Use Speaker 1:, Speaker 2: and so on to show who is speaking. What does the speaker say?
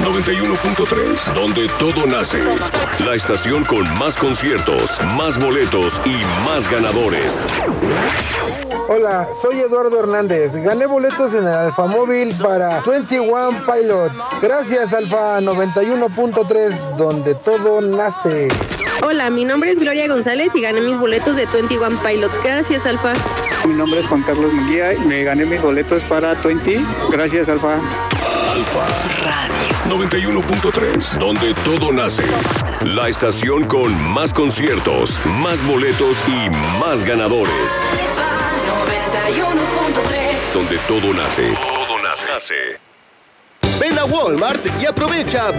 Speaker 1: 91.3, donde todo nace. La estación con más conciertos, más boletos y más ganadores.
Speaker 2: Hola, soy Eduardo Hernández. Gané boletos en el Alfamóvil para 21 Pilots. Gracias, Alfa 91.3, donde todo nace.
Speaker 3: Hola, mi nombre es Gloria González y gané mis boletos de 21 Pilots. Gracias, Alfa.
Speaker 4: Mi nombre es Juan Carlos Munguía y me gané mis boletos para 20. Gracias, Alfa.
Speaker 1: Alfa Radio 91.3, donde todo nace. La estación con más conciertos, más boletos y más ganadores. 91.3, donde todo nace. Todo nace.
Speaker 5: Ven a Walmart y aprovecha